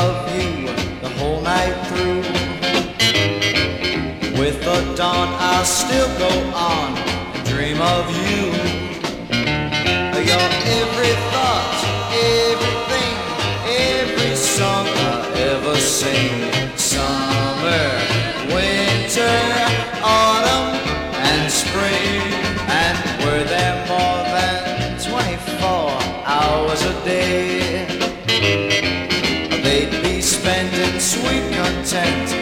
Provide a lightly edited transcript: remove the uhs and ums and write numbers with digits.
of you the whole night through. With the dawn I'll still go on and dream of you. You're every thought, everything, every song I ever sing. Summer, winter, autumn and spring. And were there more than 24 hours a day, they'd be spent in sweet content